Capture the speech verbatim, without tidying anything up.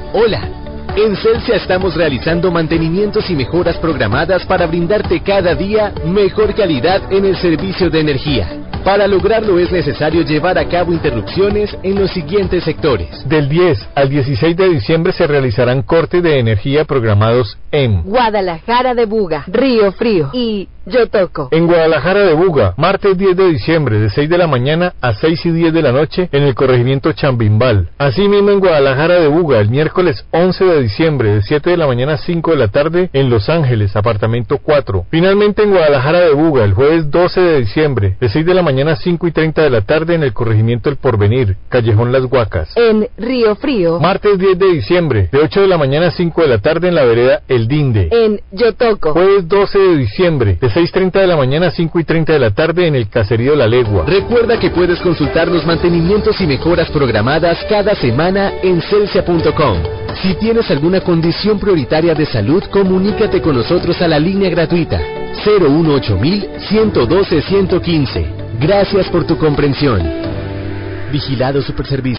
Hola, en Celsia estamos realizando mantenimientos y mejoras programadas para brindarte cada día mejor calidad en el servicio de energía. Para lograrlo es necesario llevar a cabo interrupciones en los siguientes sectores. Del diez al dieciséis de diciembre se realizarán cortes de energía programados en Guadalajara de Buga, Río Frío y Yotoco. En Guadalajara de Buga, martes diez de diciembre de seis de la mañana a seis y diez de la noche en el corregimiento Chambimbal. Asimismo en Guadalajara de Buga, el miércoles once de diciembre de siete de la mañana a cinco de la tarde en Los Ángeles, apartamento cuatro. Finalmente en Guadalajara de Buga, el jueves doce de diciembre de seis de la mañana a cinco y treinta de la tarde en el corregimiento El Porvenir, Callejón Las Huacas. En Río Frío, martes diez de diciembre de ocho de la mañana a cinco de la tarde en la vereda El Dinde. En Yotoco, jueves doce de diciembre de seis y treinta de la mañana a cinco y treinta de la tarde en el caserío La Legua. Recuerda que puedes consultar los mantenimientos y mejoras programadas cada semana en celsia punto com. Si tienes alguna condición prioritaria de salud, comunícate con nosotros a la línea gratuita cero uno ocho mil ciento doce ciento quince. Gracias por tu comprensión. Vigilado Superservicio.